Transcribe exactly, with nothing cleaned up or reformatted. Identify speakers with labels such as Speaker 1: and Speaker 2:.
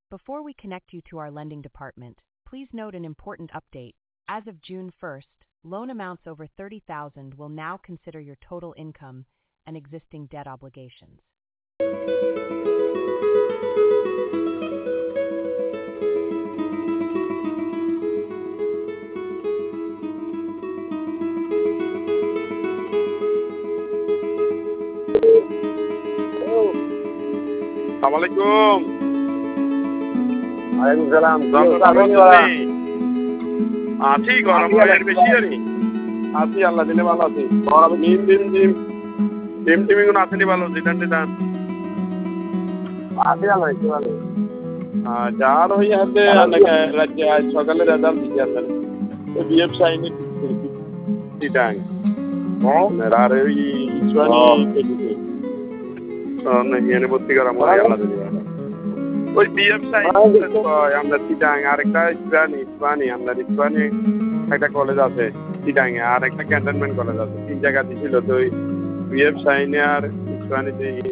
Speaker 1: Before we connect you to our lending department, please note an important update. As of June first, loan amounts over thirty thousand will now consider your total income and existing debt obligations.
Speaker 2: Assalamualaikum.
Speaker 3: Waalaikumsalam.
Speaker 2: আছি গরম এর বেশি আরে আছি আল্লাহ দিলে ভালো আছি গরম দিন দিন দিন টিম টিমিং গুলো আসলে ভালো দিদান দিদান
Speaker 3: আছি আল্লাহ কি ভালো
Speaker 2: যার হই হাতে নাকি রাজ্য আজ সকালে রেজাল্ট দিতে আসেন তো বিএফ সাইনে দিদান হ্যাঁ আর ওই ইসওয়ানি পেটিতে তো না এনে ভর্তি করা মরে আল্লাহ দিলে ওই বিএফ সাইন আমরা চিটাং আরেকটা ইসরানি ইসরানি আমরা ইসরানি একটা কলেজ আছে চিটাং আর একটা ক্যান্টনমেন্ট কলেজ আছে তিন জায়গা ছিল তো বিএফ সাইনে আর ইসরানিতে